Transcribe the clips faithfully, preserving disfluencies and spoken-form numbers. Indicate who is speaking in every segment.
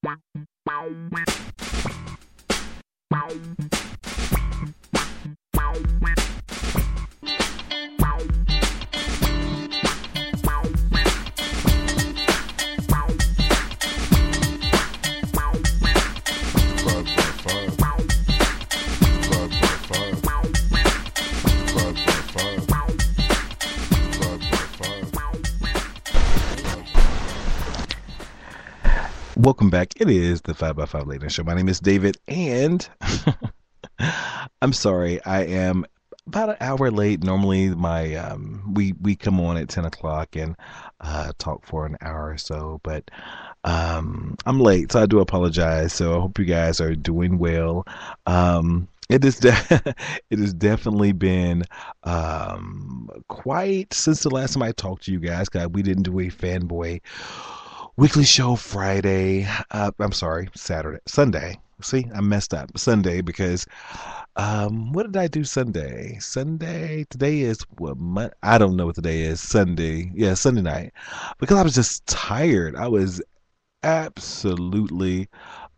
Speaker 1: Welcome back. It is the five by five Late Night Show. My name is David, and I'm sorry, I am about an hour late. Normally, my um, we we come on at ten o'clock and uh, talk for an hour or so, but um, I'm late, so I do apologize. So I hope you guys are doing well. Um, it is de- it has definitely been um, quite since the last time I talked to you guys. God, we didn't do a fanboy weekly show Friday. Uh, I'm sorry, Saturday, Sunday. See, I messed up. Sunday because um, what did I do Sunday? Sunday. Today is what? Mon- I don't know what today is. Sunday. Yeah, Sunday night. Because I was just tired. I was absolutely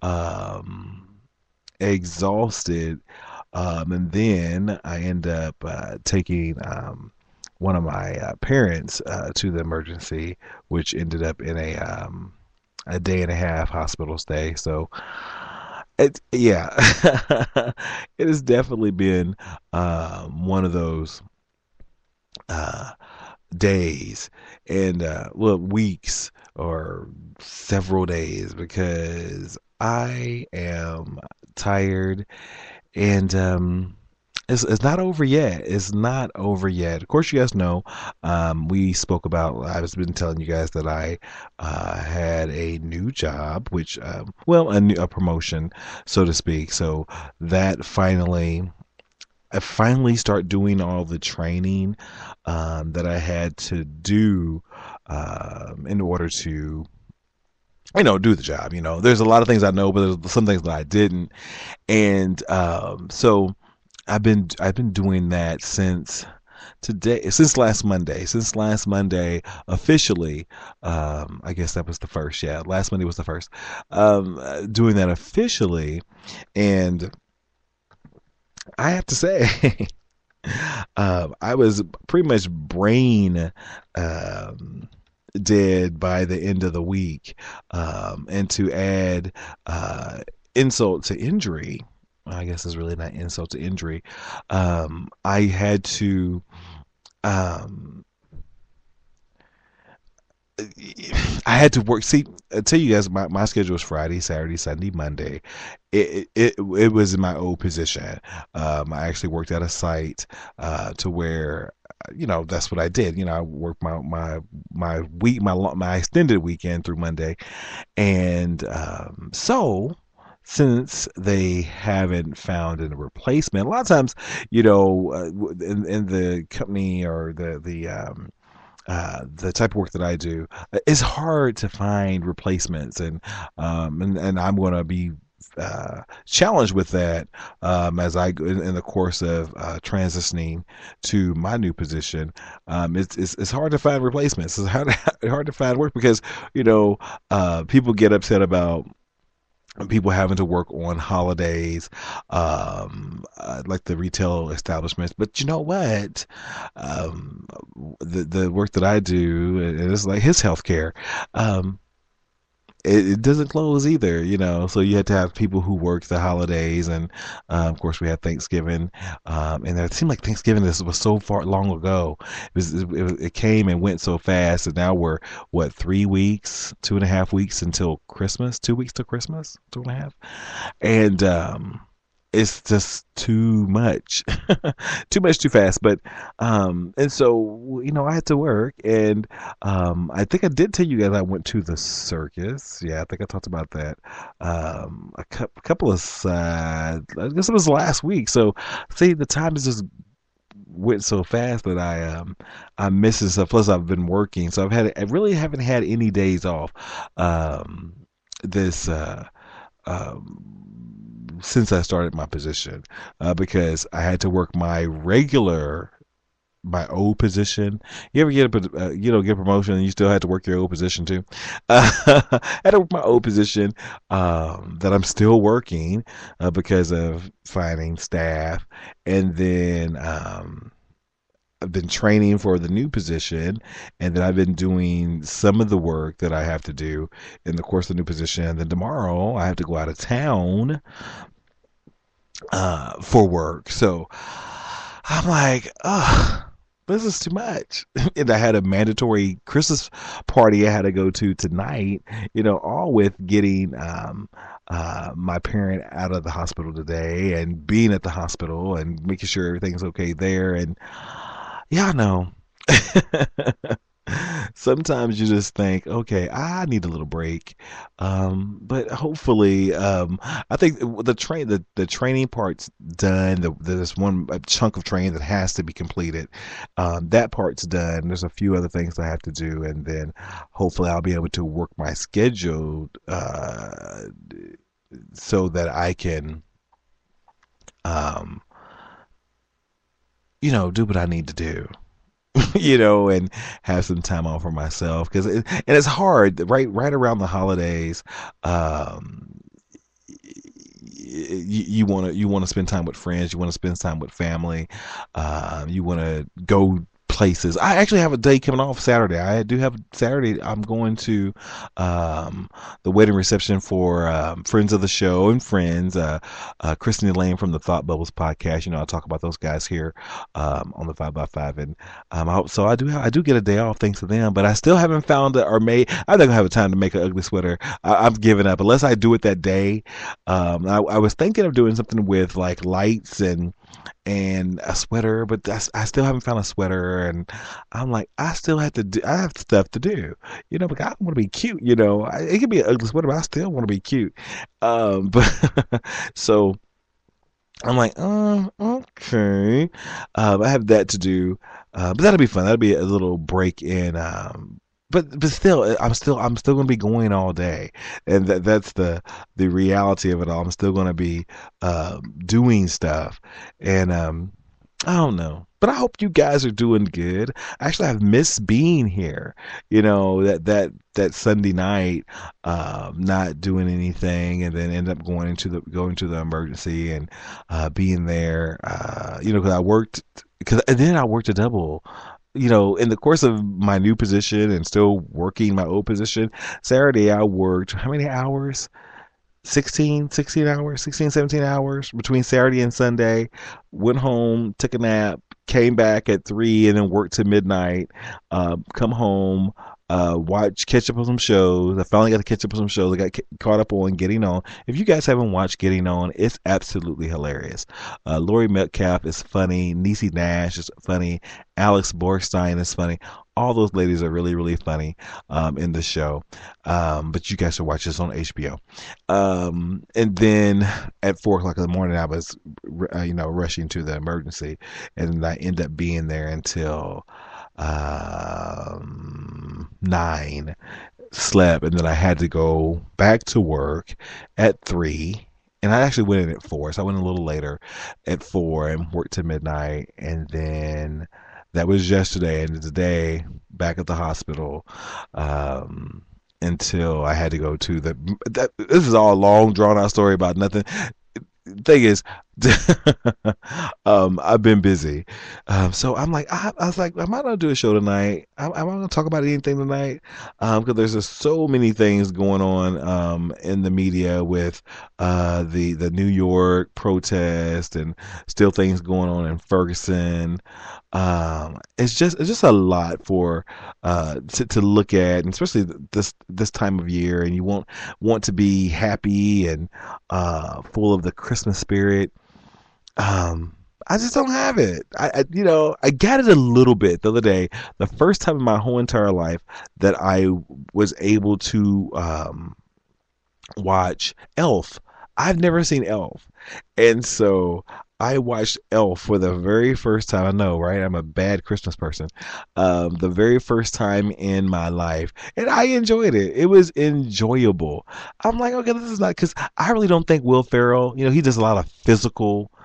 Speaker 1: um, exhausted. Um, and then I end up uh, taking um, one of my uh, parents uh, to the emergency, which ended up in a um, a day and a half hospital stay. So, it, yeah, it has definitely been um, one of those uh, days and uh, well, weeks or several days because I am tired and um, it's, it's not over yet. It's not over yet. Of course, you guys know um, we spoke about. I've been telling you guys that I uh, had a new job, which, um, well, a, new, a promotion, so to speak. So that finally, I finally start doing all the training um, that I had to do um, in order to you know, do the job. You know, there's a lot of things I know, but there's some things that I didn't. And um, so I've been I've been doing that since today, since last Monday. Since last Monday, officially, um, I guess that was the first. Yeah, last Monday was the first. Um, uh, doing that officially, and I have to say, um, I was pretty much brain. Um, dead by the end of the week. Um, and to add uh, insult to injury, I guess is really not insult to injury. Um, I had to. Um, I had to work. See, I tell you guys, my, my schedule was Friday, Saturday, Sunday, Monday. It it it was in my old position. Um, I actually worked at a site uh, to where you know that's what I did. You know, I worked my my my week my my extended weekend through Monday, and um, so since they haven't found a replacement, a lot of times, you know, uh, in, in the company or the the um, uh, the type of work that I do, uh, it's hard to find replacements, and um, and, and I'm going to be uh, challenged with that um, as I in, in the course of uh, transitioning to my new position. Um, it's, it's it's hard to find replacements. It's hard hard to find work because you know uh, people get upset about people having to work on holidays, um, uh, like the retail establishments. But you know what? Um, the the work that I do, and it's like his healthcare. Um, it, it doesn't close either, you know. So you had to have people who work the holidays, and uh, of course we had Thanksgiving. Um, and it seemed like Thanksgiving this was so far long ago. It, was, it, it came and went so fast, and now we're what three weeks, two and a half weeks until Christmas. Two weeks till Christmas, two and a half, and um, it's just too much, too much, too fast. But um, and so you know, I had to work, and um, I think I did tell you guys I went to the circus. Yeah, I think I talked about that. Um, a cu- couple of, uh, I guess it was last week. So see, the time is just went so fast that I um I'm missing stuff. Plus, I've been working, so I've had I really haven't had any days off. Um, this uh um since I started my position uh, because I had to work my regular my old position. You ever get a uh, you know get a promotion and you still had to work your old position too? Uh, I had to work my old position um, that I'm still working uh, because of finding staff, and then um, I've been training for the new position, and then I've been doing some of the work that I have to do in the course of the new position. And then tomorrow I have to go out of town uh, for work. So I'm like, ugh, this is too much. And I had a mandatory Christmas party I had to go to tonight, you know, all with getting um, uh, my parent out of the hospital today and being at the hospital and making sure everything's okay there. And yeah, I know. Sometimes you just think, okay, I need a little break. Um, but hopefully, um, I think the train, the, the training part's done. The, there's one chunk of training that has to be completed. Um, that part's done. There's a few other things I have to do, and then hopefully I'll be able to work my schedule uh, so that I can, um, you know, do what I need to do. You know, and have some time off for myself because it, and it's hard right right around the holidays. Um, you, you want to you want to spend time with friends, you want to spend time with family, um, you want to go places. I actually have a day coming off Saturday. I do have Saturday. I'm going to um, the wedding reception for um, friends of the show and friends. Uh, uh, Kristen Elaine from the Thought Bubbles podcast. You know, I talk about those guys here um, on the Five by Five, and um, I, so I do have, I do get a day off thanks to them. But I still haven't found it or made. I'm not gonna have a time to make an ugly sweater. I, I'm giving up unless I do it that day. Um, I, I was thinking of doing something with like lights and and a sweater, but that's, I still haven't found a sweater, and I'm like, I still have to do, I have stuff to do, you know, because I want to be cute, you know, I, it can be an ugly sweater, but I still want to be cute, um, but, so, I'm like, oh, okay, um, I have that to do, uh, but that'll be fun, that'll be a little break in, um, but but still, I'm still I'm still gonna be going all day, and that that's the the reality of it all. I'm still gonna be uh, doing stuff, and um, I don't know. But I hope you guys are doing good. Actually, I've missed being here. You know that that that Sunday night, um, not doing anything, and then end up going into the going to the emergency and uh, being there. Uh, you know, because I worked because and then I worked a double you know, in the course of my new position and still working my old position, Saturday I worked how many hours? Sixteen, sixteen hours, sixteen, seventeen hours between Saturday and Sunday. Went home, took a nap, came back at three, and then worked to midnight. Uh, come home, uh, watch, catch up on some shows. I finally got to catch up on some shows. I got ca- caught up on Getting On. If you guys haven't watched Getting On, it's absolutely hilarious. Uh, Lori Metcalf is funny. Niecy Nash is funny. Alex Borstein is funny. All those ladies are really, really funny um, in the show. Um, but you guys should watch this on H B O. Um, and then at four o'clock in the morning, I was, uh, you know, rushing to the emergency, and I end up being there until um, nine. Slept, and then I had to go back to work at three. And I actually went in at four, so I went a little later at four and worked to midnight, and then that was yesterday, and today back at the hospital um, until I had to go to the. That, this is all a long, drawn out story about nothing. Thing is, um, I've been busy, um, so I'm like, I, I was like, am I gonna do a show tonight? Am, am I gonna talk about anything tonight? Um, because there's just so many things going on um in the media with uh the the New York protest and still things going on in Ferguson. Um, it's just it's just a lot for uh to, to look at, and especially this this time of year, and you want want to be happy and uh full of the Christmas spirit. Um, I just don't have it. I, I, you know, I got it a little bit the other day. The first time in my whole entire life that I was able to um, watch Elf. I've never seen Elf, and so I watched Elf for the very first time. I know, right? I'm a bad Christmas person. Um, the very first time in my life, and I enjoyed it. It was enjoyable. I'm like, okay, this is not because I really don't think Will Ferrell. You know, he does a lot of physical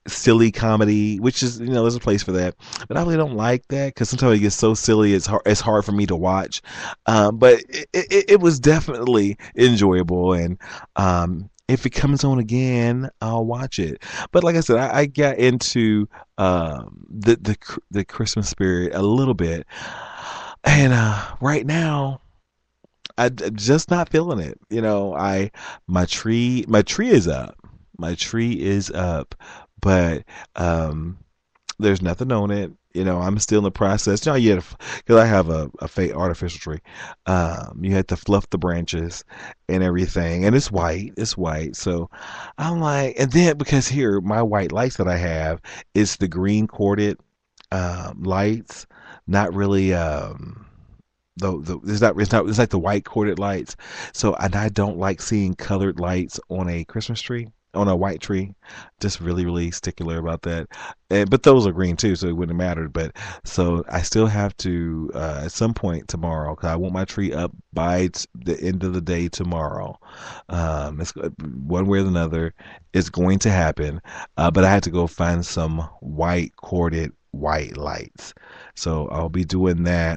Speaker 1: silly comedy, which is, you know, there's a place for that. But I really don't like that because sometimes it gets so silly, it's hard, it's hard for me to watch. Um, but it, it, it was definitely enjoyable, and um, if it comes on again, I'll watch it. But like I said, I, I got into um, the the the Christmas spirit a little bit, and uh, right now. I am just not feeling it. You know, I my tree my tree is up. My tree is up, but um there's nothing on it. You know, I'm still in the process. You know, you because I have a, a fake artificial tree. Um, you had to fluff the branches and everything, and it's white. It's white. So I'm like, and then because here my white lights that I have is the green corded um, lights, not really. Um, the, the it's not it's not it's like the white corded lights. So and I don't like seeing colored lights on a Christmas tree, on a white tree. Just really really stickler about that. And, but those are green too, so it wouldn't have mattered. But so I still have to uh, at some point tomorrow, because I want my tree up by t- the end of the day tomorrow. Um, it's one way or another. It's going to happen. Uh, but I had to go find some white corded white lights. So I'll be doing that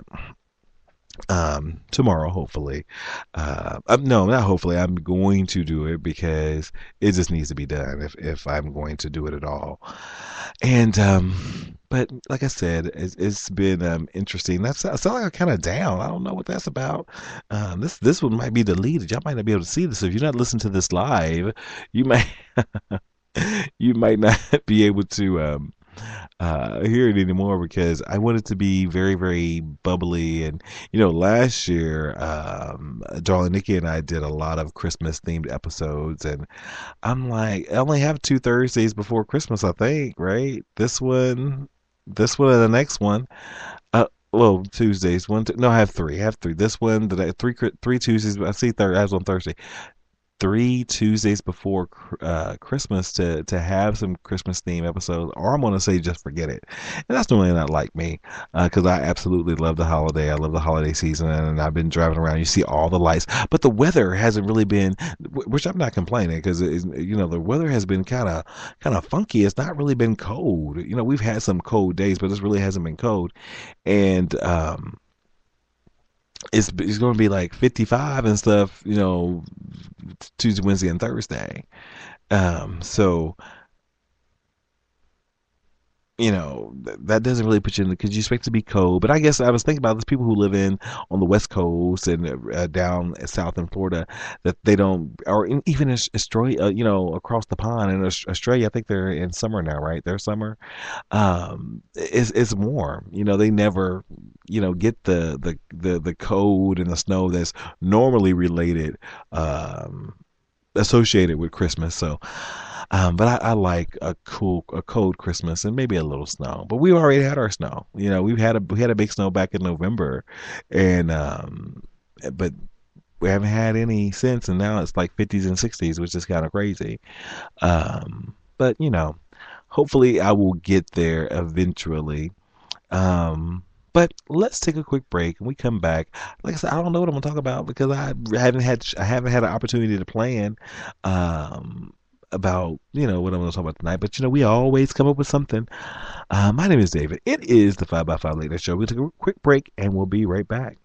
Speaker 1: um tomorrow, hopefully. uh um, no, not hopefully, I'm going to do it because it just needs to be done if if I'm going to do it at all. And um but like I said, it's, it's been um interesting. That's I sound like I'm kind of down. I don't know what that's about. Um this this one might be deleted. Y'all might not be able to see this. So if you're not listening to this live, you might you might not be able to um uh hear it anymore, because I want it to be very very bubbly. And you know, last year um darling Nikki and I did a lot of Christmas themed episodes, and I'm like, I only have two Thursdays before Christmas, I think, right? This one, this one and the next one. uh well, Tuesdays, one, two, no, I have three. I have three. This one, the three, three Tuesdays. I see third. I was on Thursday. Three Tuesdays before uh, Christmas to to have some Christmas theme episodes, or I'm gonna say just forget it. And that's normally not like me, because uh, I absolutely love the holiday. I love the holiday season, and I've been driving around. You see all the lights, but the weather hasn't really been, which I'm not complaining, because you know the weather has been kind of kind of funky. It's not really been cold. You know, we've had some cold days, but this really hasn't been cold, and um, it's it's going to be like fifty-five and stuff, you know, Tuesday, Wednesday, and Thursday. Um, so you know, th- that doesn't really put you in, because you expect it to be cold. But I guess I was thinking about this, people who live in on the West Coast and uh, down south in Florida, that they don't, or in, even in Australia, uh, you know, across the pond in Aus- Australia, I think they're in summer now, right? Their summer, um, is is warm. You know, they never, you know, get the the the the cold and the snow that's normally related, um, associated with Christmas. So. Um, but I, I like a cool, a cold Christmas and maybe a little snow. But we already had our snow. You know, we've had a we had a big snow back in November, and um, but we haven't had any since. And now it's like fifties and sixties, which is kind of crazy. Um, but you know, hopefully I will get there eventually. Um, but let's take a quick break, and we come back. Like I said, I don't know what I'm gonna talk about, because I haven't had I haven't had an opportunity to plan. Um, about, you know, what I'm going to talk about tonight. But, you know, we always come up with something. Uh, my name is David. It is the five by five Late Night Show. We'll take a quick break, and we'll be right back.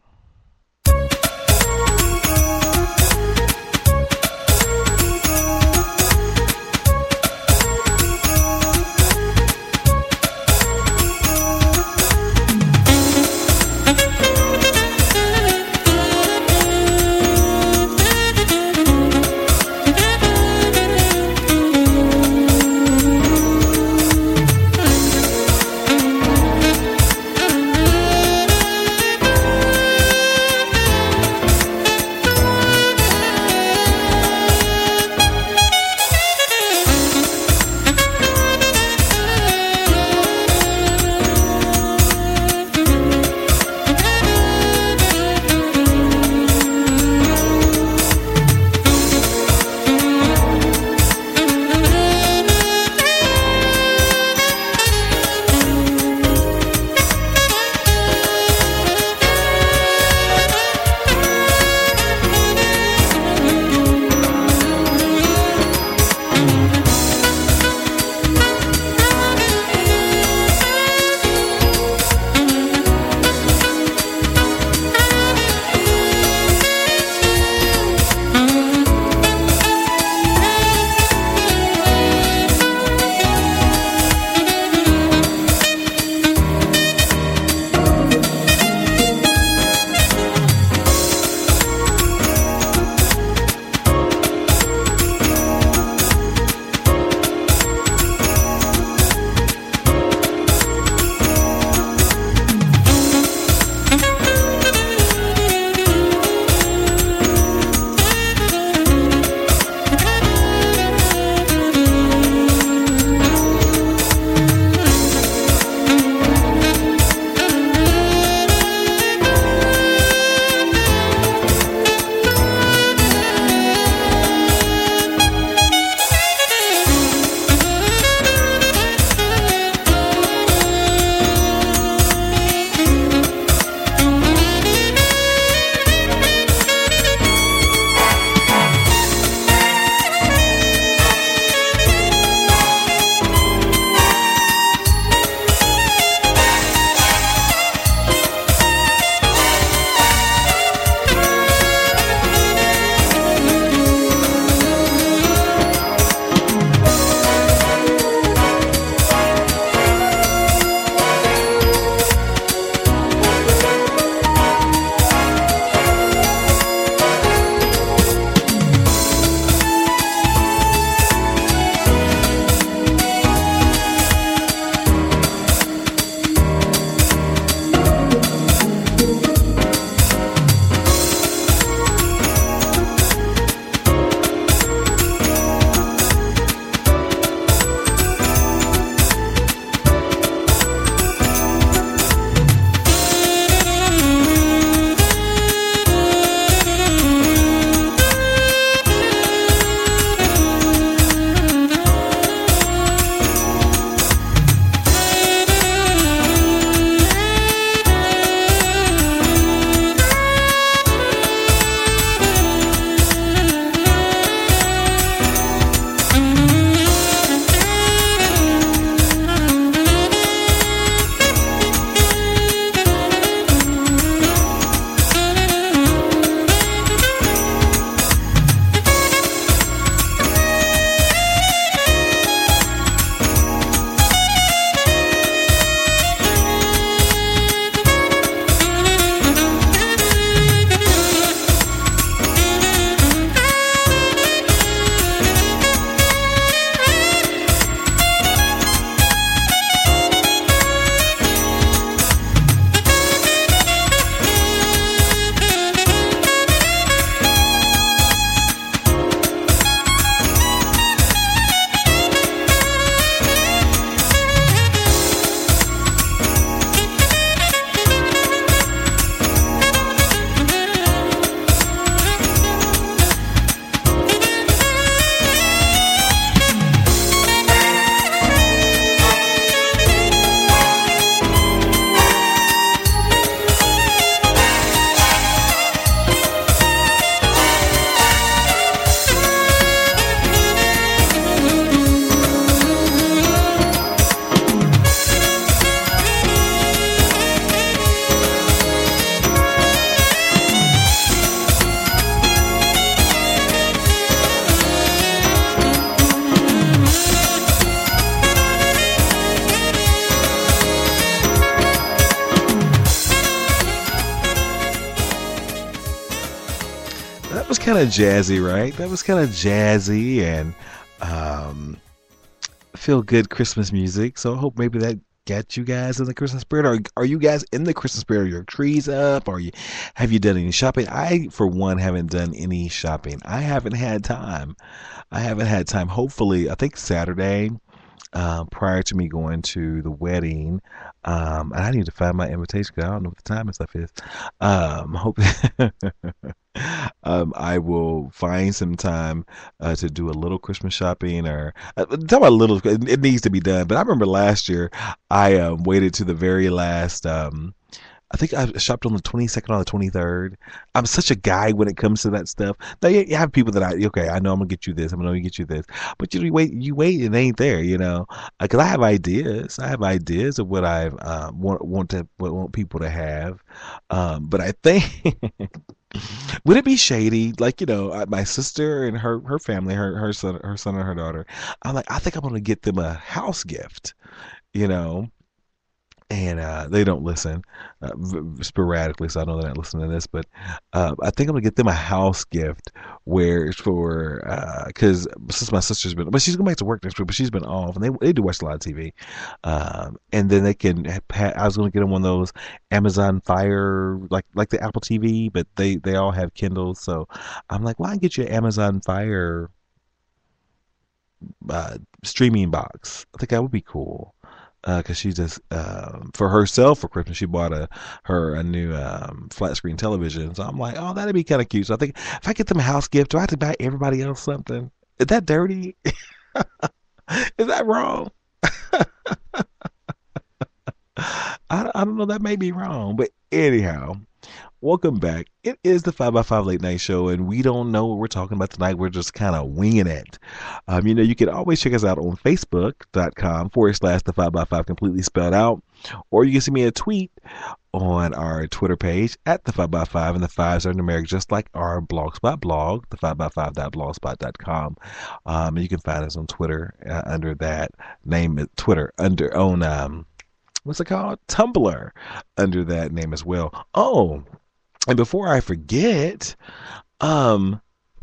Speaker 1: that was kind of jazzy, right? That was kind of jazzy and um, feel good Christmas music. So I hope maybe that got you guys in the Christmas spirit. Are are you guys in the Christmas spirit? Are your trees up? Are you have you done any shopping? I, for one, haven't done any shopping. I haven't had time. I haven't had time. Hopefully, I think Saturday, um, prior to me going to the wedding. Um, and I need to find my invitation because I don't know what the time and stuff is. Um, hope um, I will find some time uh, to do a little Christmas shopping or uh, talk about a little. It, it needs to be done. But I remember last year I um, waited to the very last. Um, I think I shopped on the twenty-second or the twenty-third. I'm such a guy when it comes to that stuff. Now you, you have people that I okay, I know I'm gonna get you this, I'm gonna get you this, but you, know, you wait, you wait, and it ain't there, you know, because I have ideas. I have ideas of what I um, want want to what want people to have, um, but I think would it be shady? Like you know, I- my sister and her her family, her her son, her son and her daughter. I'm like, I think I'm gonna get them a house gift, you know and uh, they don't listen uh, v- sporadically, so I know they're not listening to this. But uh, I think I'm gonna get them a house gift where it's for because uh, since my sister's been, but she's going back to work next week, but she's been off, and they they do watch a lot of T V, um, and then they can. Ha- I was gonna get them one of those Amazon Fire like like the Apple T V, but they they all have Kindles, so I'm like, well, I can get you an Amazon Fire uh, streaming box. I think that would be cool because uh, she just um, for herself for Christmas she bought a her a new um, flat screen television. So I'm like, oh, that'd be kind of cute. So I think if I get them a house gift, do I have to buy everybody else something? Is that dirty? Is that wrong? I, I don't know. That may be wrong, but anyhow, welcome back. It is the five by five Late Night Show, and we don't know what we're talking about tonight. We're just kind of winging it. Um, you know, you can always check us out on Facebook.com forward slash the five by five completely spelled out, or you can send me a tweet on our Twitter page at the five by five, and the fives are numeric, just like our Blogspot blog, the five by five dot blogspot dot com. Um, and you can find us on Twitter uh, under that name, Twitter, under, on, um, what's it called? Tumblr under that name as well. Oh, and before I forget, um,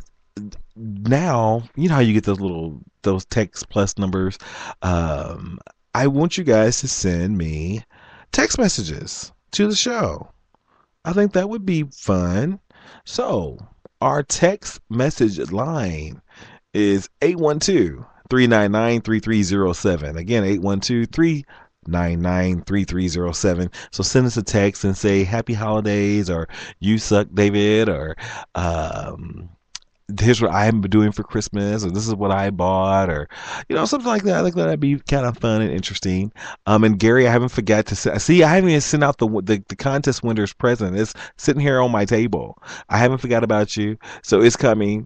Speaker 1: now you know how you get those little those text plus numbers. Um, I want you guys to send me text messages to the show. I think that would be fun. So our text message line is eight one two, three nine nine, three three zero seven. Again, eight one two, three nine nine, three three zero seven. So send us a text and say happy holidays, or you suck, David, or um here's what I'm doing for Christmas, or this is what I bought, or you know, something like that. I think that'd be kind of fun and interesting. Um, and Gary, I haven't forgot to say, see, I haven't even sent out the, the the contest winner's present. It's sitting here on my table. I haven't forgot about you, so it's coming.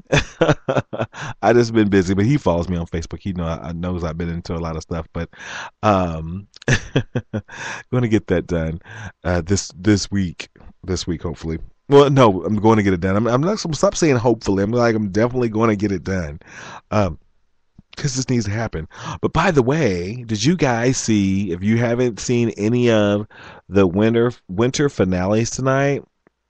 Speaker 1: I just been busy, but he follows me on Facebook. He know I knows I've been into a lot of stuff, but um, going to get that done uh, this this week. This week, hopefully. Well, no, I'm going to get it done. I'm, I'm not. Stop saying hopefully. I'm like, I'm definitely going to get it done, um, because this needs to happen. But by the way, did you guys see? If you haven't seen any of the winter winter finales tonight,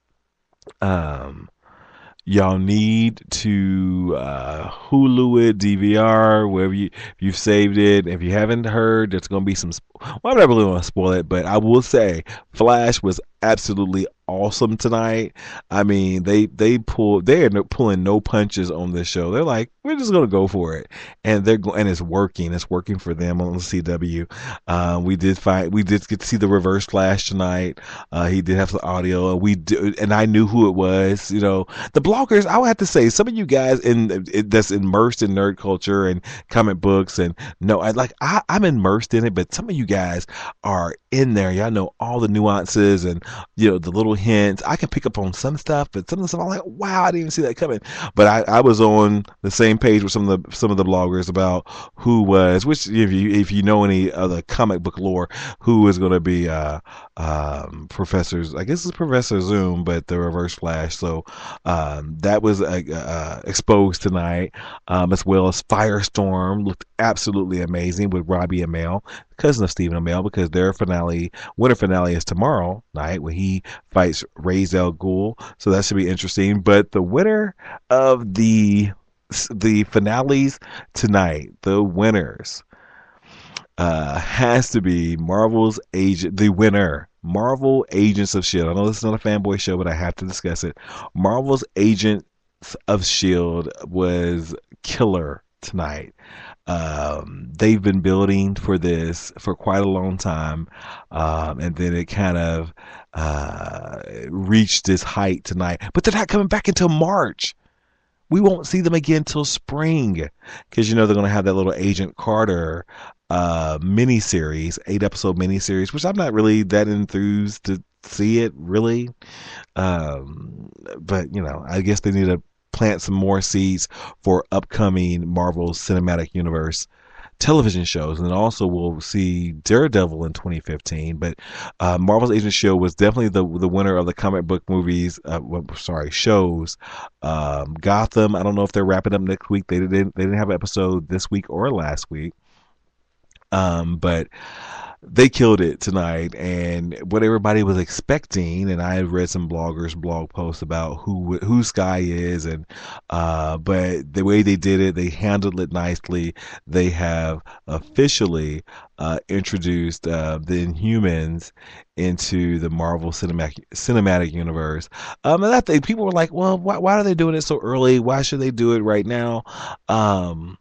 Speaker 1: um, y'all need to uh, Hulu it, D V R, wherever you if you've saved it. If you haven't heard, there's going to be some. Well, I'm not really going to spoil it, but I will say Flash was absolutely awesome tonight. I mean, they they pull they're no, pulling no punches on this show. They're like, we're just gonna go for it, and they're go- and it's working. It's working for them on the C W. Uh, we did find we did get to see the Reverse Flash tonight. Uh, he did have some audio. We did, and I knew who it was. You know, the bloggers. I would have to say, some of you guys in that's immersed in nerd culture and comic books, and no, I like I, I'm immersed in it, but some of you guys are in there. Y'all know all the nuances and you know the little hints. I can pick up on some stuff, but some of the stuff I'm like, wow, I didn't even see that coming. But I, I was on the same page with some of the some of the bloggers about who was, which if you if you know any other comic book lore, who is going to be uh, um, professors. I guess it's Professor Zoom, but the Reverse Flash. So um, that was uh, uh, exposed tonight, um, as well as Firestorm looked absolutely amazing with Robbie Amell. cousin of Stephen Amell, because their finale, winter finale, is tomorrow night when he fights Ra's al Ghul. So that should be interesting. But the winner of the the finales tonight, the winners, uh, has to be Marvel's agent, the winner. Marvel Agents of S H I E L D. I know this is not a fanboy show, but I have to discuss it. Marvel's Agents of S H I E L D was killer tonight. Um, they've been building for this for quite a long time, um, and then it kind of uh, reached this height tonight. But they're not coming back until March. We won't see them again till spring, because you know they're going to have that little Agent Carter uh, miniseries, eight episode miniseries, which I'm not really that enthused to see it really. Um, but you know, I guess they need to plant some more seeds for upcoming Marvel Cinematic Universe television shows, and then also we'll see Daredevil in twenty fifteen. But uh, Marvel's Agent of S H I E L D was definitely the the winner of the comic book movies. Uh, well, sorry, shows. Um, Gotham. I don't know if they're wrapping up next week. They didn't. They didn't have an episode this week or last week. Um, but they killed it tonight, and what everybody was expecting, and I had read some bloggers blog posts about who who Sky is, and uh, but the way they did it, they handled it nicely. They have officially uh, introduced uh, the Inhumans into the Marvel cinematic cinematic universe. Um, and I think people were like, "Well, why, why are they doing it so early? Why should they do it right now?" Um,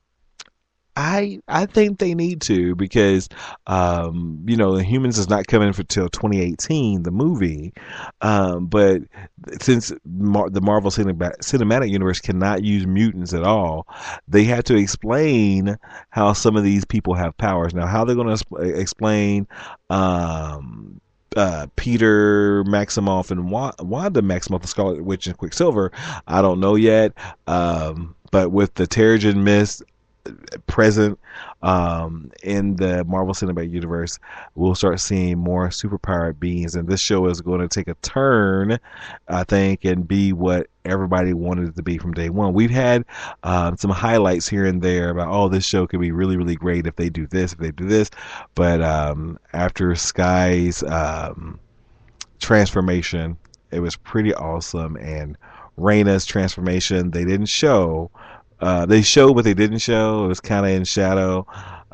Speaker 1: I I think they need to, because um, you know, the Humans is not coming for till twenty eighteen, the movie, um, but since Mar- the Marvel Cinema- Cinematic Universe cannot use mutants at all, they have to explain how some of these people have powers. Now, how they're going to sp- explain um, uh, Peter Maximoff and Wa- Wanda Maximoff, the Scarlet Witch and Quicksilver, I don't know yet. Um, but with the Terrigen Mist present um, in the Marvel Cinematic Universe, we'll start seeing more superpowered beings, and this show is going to take a turn, I think, and be what everybody wanted it to be from day one. We've had um, some highlights here and there about, oh, this show could be really, really great if they do this, if they do this, but um, after Sky's um, transformation, it was pretty awesome, and Raina's transformation, they didn't show. Uh, they showed, but they didn't show. It was kind of in shadow.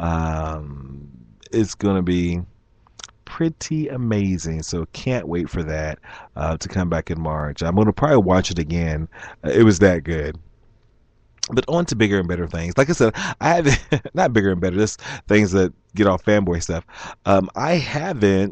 Speaker 1: Um, it's going to be pretty amazing. So can't wait for that uh, to come back in March. I'm going to probably watch it again. Uh, it was that good. But on to bigger and better things. Like I said, I haven't, not bigger and better, just things that get off fanboy stuff. Um, I haven't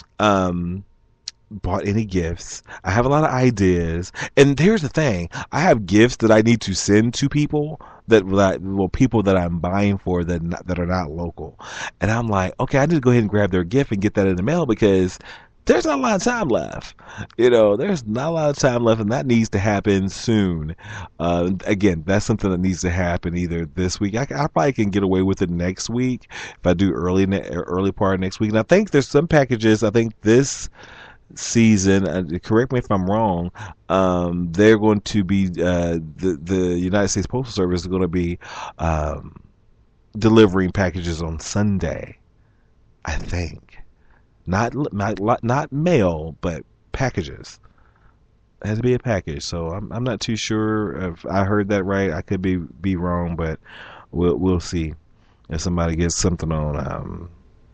Speaker 1: um, bought any gifts. I have a lot of ideas, and here's the thing: I have gifts that I need to send to people that, that well, people that I'm buying for that not, that are not local, and I'm like, okay, I need to go ahead and grab their gift and get that in the mail, because there's not a lot of time left. You know, there's not a lot of time left, and that needs to happen soon. Uh, again, that's something that needs to happen either this week. I, I probably can get away with it next week if I do early early part of next week. And I think there's some packages. I think this season, uh, correct me if I'm wrong, um, they're going to be uh, the the United States Postal Service is going to be um, delivering packages on Sunday. I think not not not mail, but packages. It has to be a package, so I'm I'm not too sure if I heard that right. I could be be wrong, but we'll we'll see if somebody gets something on um,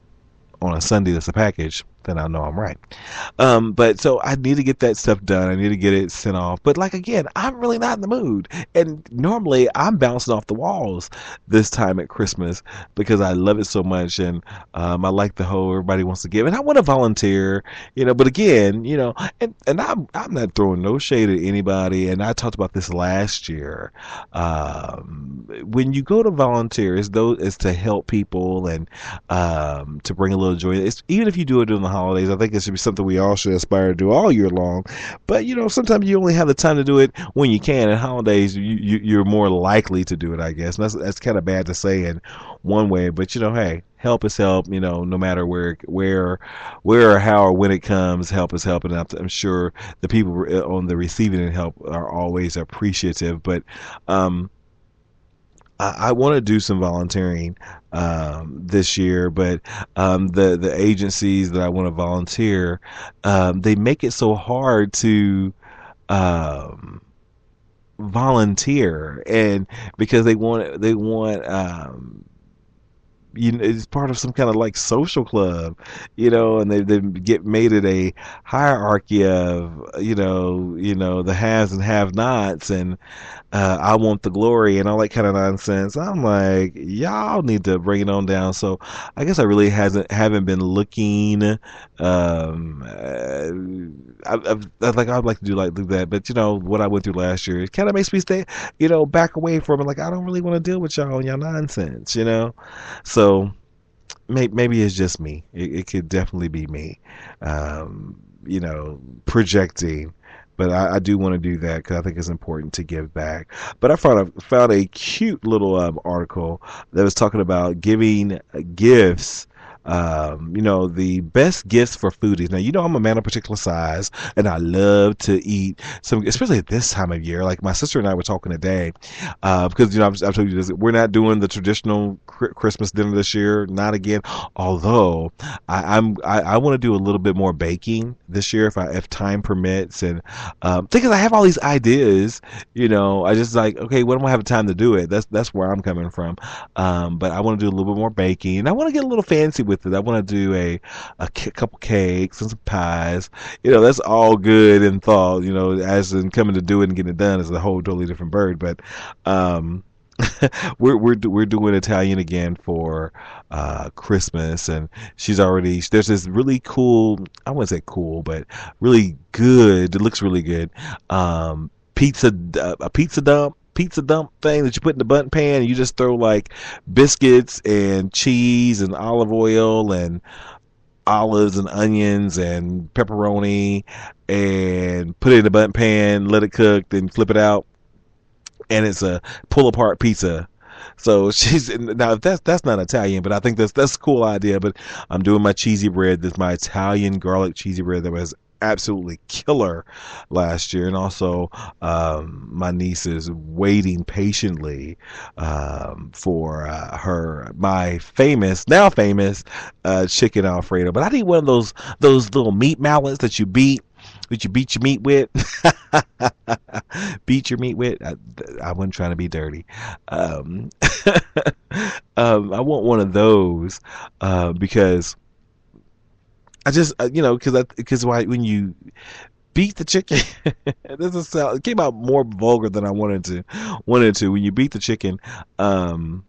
Speaker 1: on a Sunday that's a package. Then I know I'm right. Um, but so I need to get that stuff done. I need to get it sent off. But like again, I'm really not in the mood. And normally I'm bouncing off the walls this time at Christmas because I love it so much, and um, I like the whole everybody wants to give, and I want to volunteer, you know. But again, you know, and and I'm I'm not throwing no shade at anybody. And I talked about this last year. Um, when you go to volunteer, it's those is to help people and um, to bring a little joy. It's, even if you do it during the holidays, I think it should be something we all should aspire to do all year long. But you know, sometimes you only have the time to do it when you can. And holidays, you, you you're more likely to do it, I guess. And that's that's kind of bad to say in one way, but you know, hey, help is help. You know, no matter where where where or how or when it comes, help is help. And I'm, I'm sure the people on the receiving end help are always appreciative. But um, I, I want to do some volunteering um, this year, but um, the the agencies that I want to volunteer, um, they make it so hard to um, volunteer, and because they want they want um, you know, it's part of some kind of like social club, you know, and they they get made it a hierarchy of you know you know the haves and have nots, and uh, I want the glory and all that kind of nonsense. I'm like, y'all need to bring it on down. So I guess I really hasn't haven't been looking. Um, uh, I, I've, I like I'd like to do like do that, but you know what I went through last year, it kind of makes me stay, you know, back away from it. Like I don't really want to deal with y'all and y'all nonsense, you know. So maybe maybe it's just me. It, it could definitely be me. Um, you know, projecting, but I, I do want to do that because I think it's important to give back. But I found a, found a cute little um, article that was talking about giving gifts. Um, you know, the best gifts for foodies. Now, you know, I'm a man of particular size and I love to eat some, especially at this time of year. Like my sister and I were talking today, uh, because, you know, I've, I've told you this, we're not doing the traditional cr- Christmas dinner this year. Not again. Although I, I'm, I, I want to do a little bit more baking this year if I, if time permits. And, um, thinking I have all these ideas, you know, I just like, okay, when do I have time to do it? That's, that's where I'm coming from. Um, but I want to do a little bit more baking. I want to get a little fancy with it. I want to do a, a c- couple cakes and some pies. You know, that's all good and thought, you know, as in coming to do it and getting it done is a whole totally different bird. But, um, we're we're we're doing Italian again for uh, Christmas, and she's already there's this really cool, I wouldn't say cool, but really good. It looks really good. Um, pizza uh, a pizza dump pizza dump thing that you put in the button pan, and you just throw like biscuits and cheese and olive oil and olives and onions and pepperoni, and put it in the button pan, let it cook, then flip it out, and it's a pull apart pizza. So she's now that's that's not Italian, but I think that's that's a cool idea. But I'm doing my cheesy bread. This my Italian garlic cheesy bread that was absolutely killer last year, and also um, my niece is waiting patiently um, for uh, her my famous now famous uh, chicken Alfredo. But I need one of those those little meat mallets that you beat that you beat your meat with. Beat your meat with. I, I wasn't trying to be dirty. Um, um, I want one of those uh, because I just uh, you know because because why when you beat the chicken, this is sound, it came out more vulgar than I wanted to wanted to. When you beat the chicken, um,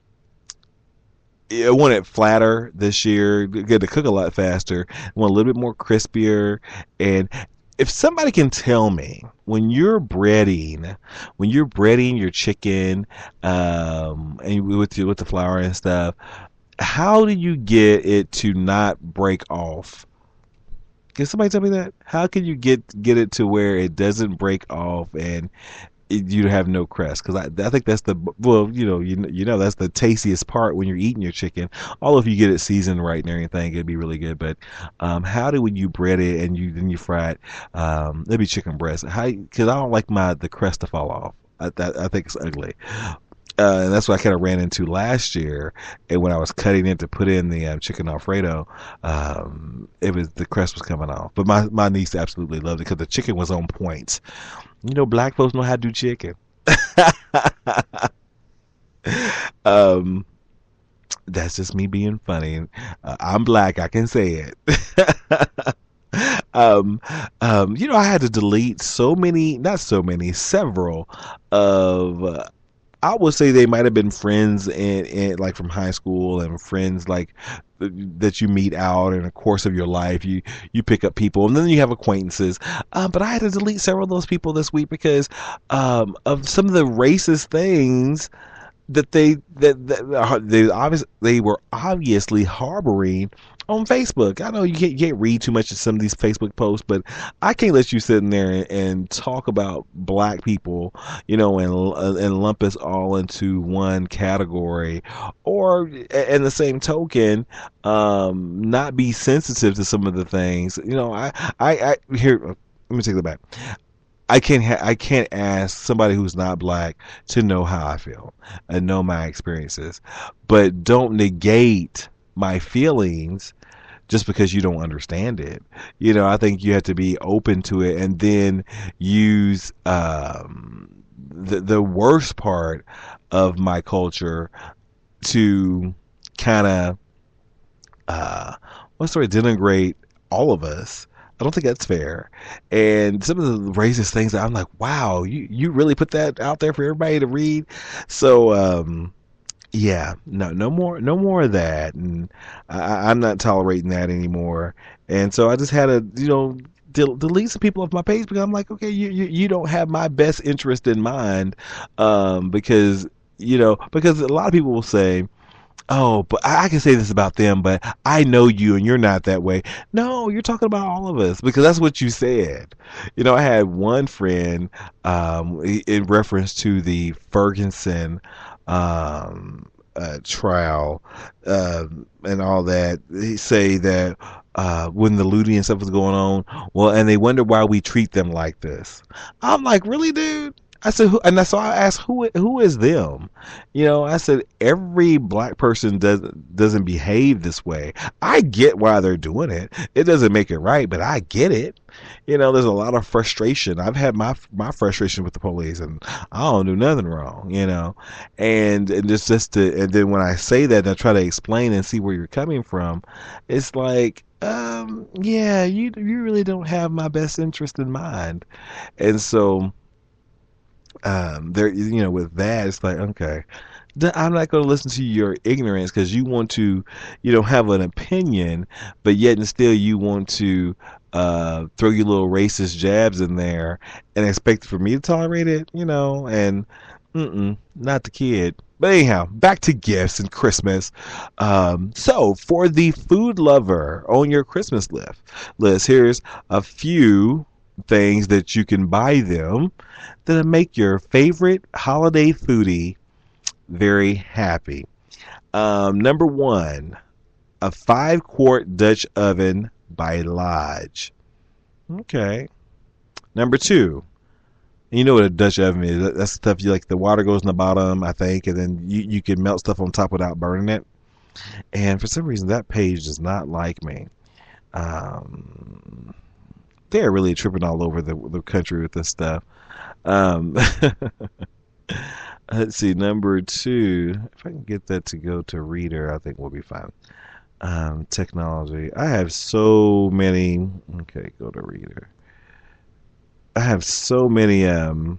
Speaker 1: I want it flatter this year. Get to cook a lot faster. I want a little bit more crispier. And if somebody can tell me when you're breading, when you're breading your chicken, um, and with your, with the flour and stuff, how do you get it to not break off? Can somebody tell me that? How can you get get it to where it doesn't break off and you have no crust? Because I, I think that's the well, you know, you you know that's the tastiest part when you're eating your chicken. Although if you get it seasoned right and everything, it'd be really good. But um, how do when you bread it and you then you fry it? Um, it'd be chicken breast. How? Because I don't like my the crust to fall off. I, I, I think it's ugly. Uh, and that's what I kind of ran into last year. And when I was cutting it to put in the um, chicken Alfredo, um, it was the crust was coming off. But my, my niece absolutely loved it because the chicken was on point. You know, black folks know how to do chicken. um, that's just me being funny. Uh, I'm black. I can say it. um, um, you know, I had to delete so many, not so many, several of. Uh, I would say they might have been friends and, and like from high school and friends like that you meet out in the course of your life. You you pick up people and then you have acquaintances. Um, but I had to delete several of those people this week because um, of some of the racist things that they that, that they obviously they were obviously harboring on Facebook. I know you can't, you can't read too much of some of these Facebook posts, but I can't let you sit in there and, and talk about black people, you know, and and lump us all into one category, or in the same token, um, not be sensitive to some of the things. You know, I I, I here. Let me take that back. I can't ha- I can't ask somebody who's not black to know how I feel and know my experiences, but don't negate my feelings just because you don't understand it. You know, I think you have to be open to it and then use um, the the worst part of my culture to kind of uh, what's the word, denigrate all of us. I don't think that's fair. And some of the racist things that I'm like, wow, you, you really put that out there for everybody to read. So, um, yeah, no, no more, no more of that. And I, I'm not tolerating that anymore. And so I just had to, you know, del- delete some people off my page because I'm like, okay, you, you, you don't have my best interest in mind. Um, because, you know, because a lot of people will say, oh, but I can say this about them, but I know you and you're not that way. No, you're talking about all of us because that's what you said. You know, I had one friend um, in reference to the Ferguson um, uh, trial uh, and all that. They say that uh, when the looting and stuff was going on, well, and they wonder why we treat them like this. I'm like, really, dude? I said, who, and so I asked, who who is them? You know, I said every black person doesn't doesn't behave this way. I get why they're doing it. It doesn't make it right, but I get it. You know, there's a lot of frustration. I've had my my frustration with the police, and I don't do nothing wrong. You know, and and just just to, and then when I say that, and I try to explain and see where you're coming from. It's like, um, yeah, you you really don't have my best interest in mind, and so um there, you know, with that it's like, okay, I'm not going to listen to your ignorance because you want to, you know, have an opinion, but yet and still you want to uh throw your little racist jabs in there and expect for me to tolerate it, you know. And mm-mm, not the kid. But anyhow, back to gifts and Christmas. Um, so for the food lover on your Christmas list, list, here's a few things that you can buy them that'll make your favorite holiday foodie very happy. Um, number one, a five quart Dutch oven by Lodge. Okay. Number two, you know what a Dutch oven is. That's stuff you like, the water goes in the bottom, I think, and then you, you can melt stuff on top without burning it. And for some reason, that page does not like me. Um, they're really tripping all over the, the country with this stuff. Um, let's see, number two. If I can get that to go to reader, I think we'll be fine. Um, technology. I have so many. Okay, go to reader. I have so many um,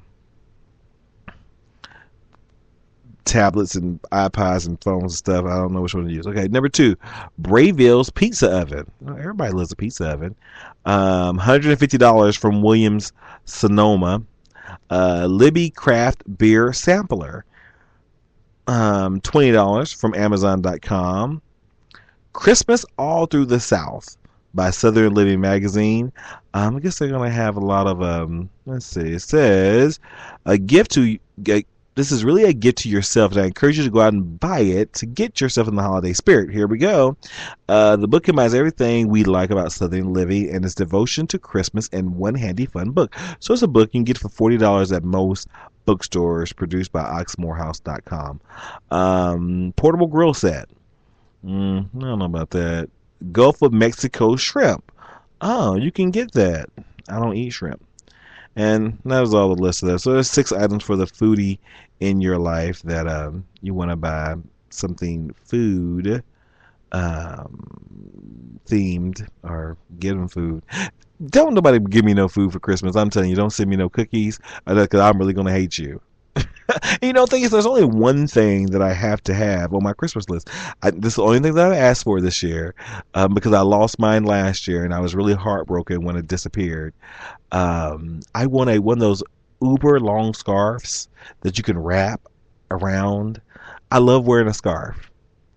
Speaker 1: tablets and iPods and phones and stuff. I don't know which one to use. Okay, number two, Brayville's Pizza Oven. Well, everybody loves a pizza oven. Um, one hundred fifty dollars from Williams Sonoma. Uh, Libby Craft Beer Sampler. Um, twenty dollars from Amazon dot com. Christmas All Through the South by Southern Living Magazine. Um, I guess they're going to have a lot of, um, let's see, it says, a gift to, uh, this is really a gift to yourself, and I encourage you to go out and buy it to get yourself in the holiday spirit. Here we go. Uh, the book combines everything we like about Southern living and its devotion to Christmas in one handy, fun book. So it's a book you can get for forty dollars at most bookstores, produced by oxmoor house dot com. Um, portable grill set. Mm, I don't know about that. Gulf of Mexico shrimp. Oh, you can get that. I don't eat shrimp. And that was all the list of that. So there's six items for the foodie in your life that um, you want to buy something food um, themed or get them food. Don't nobody give me no food for Christmas. I'm telling you, don't send me no cookies because I'm really going to hate you. You know, the thing is, there's only one thing that I have to have on my Christmas list. I, this is the only thing that I asked for this year um, because I lost mine last year and I was really heartbroken when it disappeared. Um, I want a one of those uber long scarves that you can wrap around. I love wearing a scarf.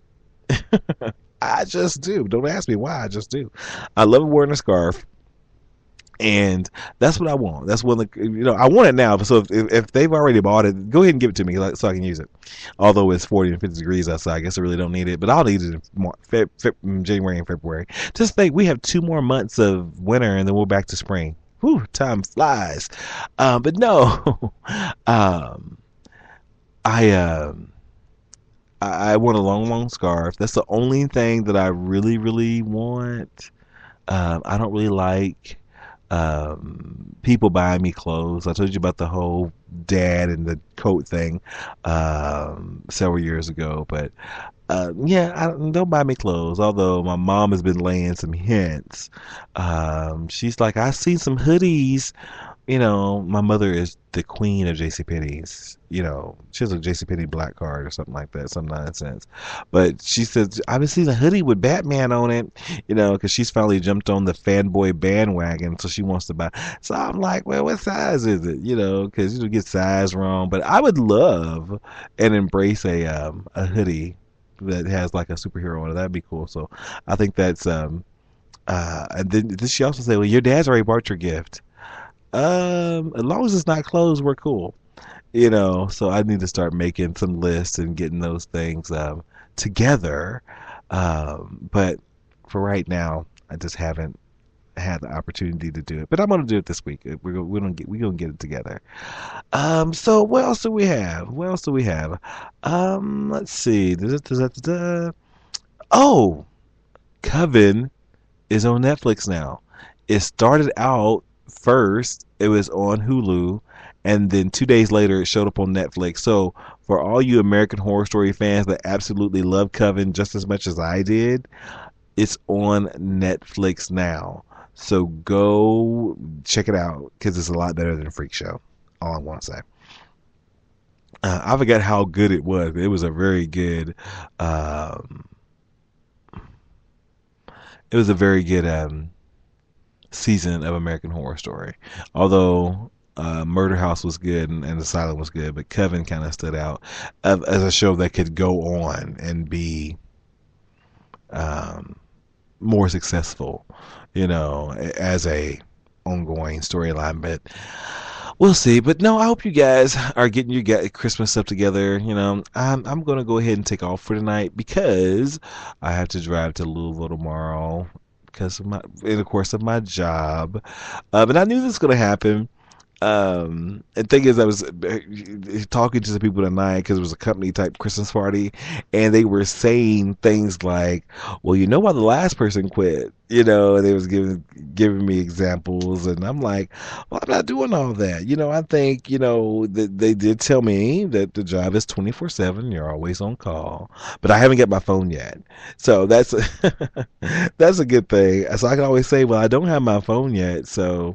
Speaker 1: I just do. Don't ask me why. I just do. I love wearing a scarf. And that's what I want. That's one of the, you know, I want it now. So if, if they've already bought it, go ahead and give it to me so I can use it. Although it's forty and fifty degrees outside, I guess I really don't need it. But I'll need it in Feb, Feb, January and February. Just think, we have two more months of winter and then we're back to spring. Whew, time flies. Uh, but no, um, I um. I I want a long, long scarf. That's the only thing that I really, really want. Um, I don't really like um, people buying me clothes. I told you about the whole dad and the coat thing um, several years ago, but uh, yeah, I, don't buy me clothes. Although my mom has been laying some hints. Um, she's like, I see some hoodies. You know, my mother is the queen of JCPenney's. You know, she has a JCPenney black card or something like that, some nonsense. But she says, I've been seeing a hoodie with Batman on it, you know, because she's finally jumped on the fanboy bandwagon, so she wants to buy. So I'm like, well, what size is it? You know, because you get size wrong. But I would love and embrace a um, a hoodie that has like a superhero on it. That'd be cool. So I think that's um uh and then, then she also said, well, your dad's already bought your gift. Um, as long as it's not clothes, we're cool. You know, so I need to start making some lists and getting those things um, together. Um, but for right now, I just haven't had the opportunity to do it. But I'm gonna do it this week. We're gonna we're gonna get we're gonna get it together. Um, so what else do we have? What else do we have? Um, let's see. Oh, Coven is on Netflix now. It started out first, it was on Hulu, and then two days later, it showed up on Netflix. So, for all you American Horror Story fans that absolutely love Coven just as much as I did, it's on Netflix now. So, go check it out because it's a lot better than Freak Show. All I want to say. Uh, I forgot how good it was. It was a very good. Um, it was a very good um, season of American Horror Story. Although uh, Murder House was good and, and Asylum was good, but Coven kind of stood out as, as a show that could go on and be um, more successful, you know, as a ongoing storyline. But we'll see. But no, I hope you guys are getting your Christmas stuff together. You know, I'm I'm gonna go ahead and take off for tonight because I have to drive to Louisville tomorrow because of my in the course of my job. Uh, but I knew this was gonna happen. Um, and thing is, I was uh, talking to some people tonight because it was a company type Christmas party, and they were saying things like, "Well, you know why the last person quit?" You know, and they was giving giving me examples, and I'm like, "Well, I'm not doing all that." You know, I think you know that they did tell me that the job is twenty-four seven. You're always on call, but I haven't got my phone yet, so that's a, that's a good thing. So I can always say, "Well, I don't have my phone yet," so.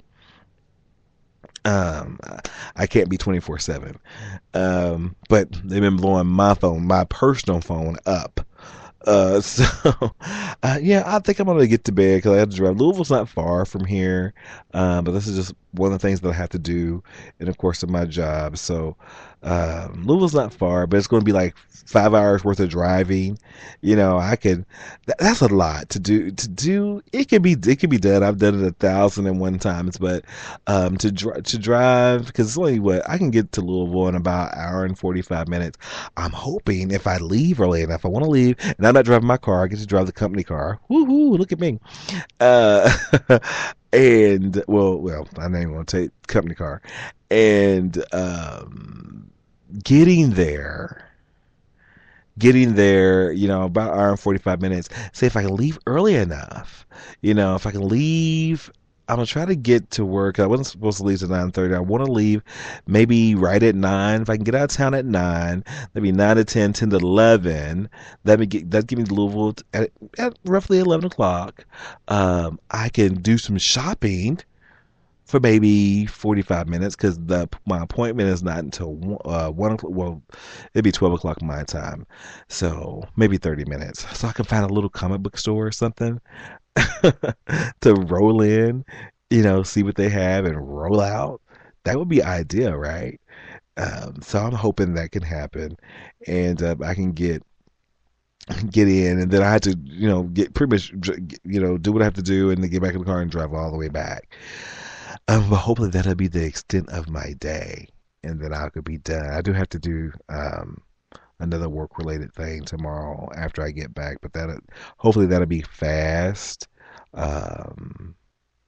Speaker 1: Um, I can't be twenty-four seven. Um, but they've been blowing my phone, my personal phone up. Uh, so, uh, yeah, I think I'm gonna get to bed because I have to drive. Louisville's not far from here, uh, but this is just one of the things that I have to do, and of course, of my job. So, um, Louisville's not far, but it's going to be like five hours worth of driving. You know, I could. That, that's a lot to do. To do it can be. It can be done. I've done it a thousand and one times, but um, to drive to drive because it's only what I can get to Louisville in about an hour and forty five minutes. I'm hoping if I leave early enough, I want to leave, and I'm not driving my car. I get to drive the company car. Woohoo! Look at me. Uh, and well, well, I don't even want to take company car, and um, getting there. Getting there, you know, about an hour and forty-five minutes. Say if I can leave early enough, you know, if I can leave I'm gonna try to get to work. I wasn't supposed to leave at nine thirty. I want to leave maybe right at nine. If I can get out of town at nine, maybe nine to ten, ten to eleven. That me get that give me to Louisville at, at roughly eleven o'clock. Um, I can do some shopping for maybe forty-five minutes because the my appointment is not until one, uh, one o'clock. Well, it'd be twelve o'clock my time, so maybe thirty minutes. So I can find a little comic book store or something to roll in, you know, see what they have and roll out. That would be ideal, right? Um, so I'm hoping that can happen, and uh, I can get get in, and then I had to, you know, get pretty much, you know, do what I have to do, and then get back in the car and drive all the way back. Um, but hopefully that'll be the extent of my day, and then I could be done. I do have to do um, another work related thing tomorrow after I get back, but that hopefully that'll be fast. Um,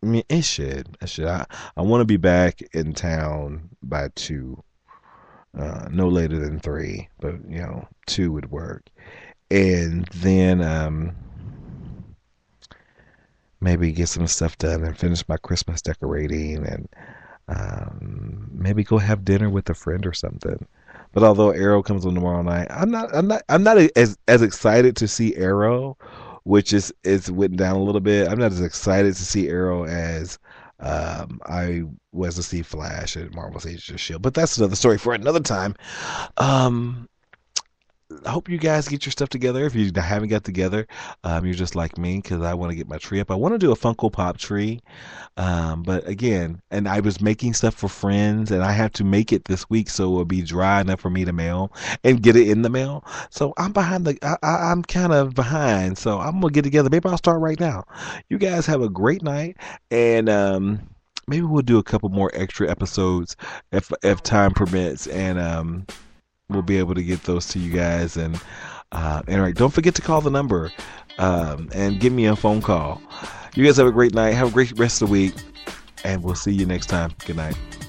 Speaker 1: I mean, it should. It should. I, I want to be back in town by two, uh, no later than three. But you know, two would work. And then um, maybe get some stuff done and finish my Christmas decorating, and um, maybe go have dinner with a friend or something. But although Arrow comes on tomorrow night, I'm not. I'm not. I'm not as as excited to see Arrow, which is is went down a little bit. I'm not as excited to see Arrow as um, I was to see Flash and Marvel's Agents of Shield. But that's another story for another time. Um, I hope you guys get your stuff together. If you haven't got together, um, you're just like me because I want to get my tree up. I want to do a Funko Pop tree, um, but again, and I was making stuff for friends, and I have to make it this week so it'll be dry enough for me to mail and get it in the mail. So I'm behind the. I, I, I'm kind of behind. So I'm gonna get together. Maybe I'll start right now. You guys have a great night, and um, maybe we'll do a couple more extra episodes if if time permits, and um we'll be able to get those to you guys. And uh, anyway, don't forget to call the number um, and give me a phone call. You guys have a great night. Have a great rest of the week. And we'll see you next time. Good night.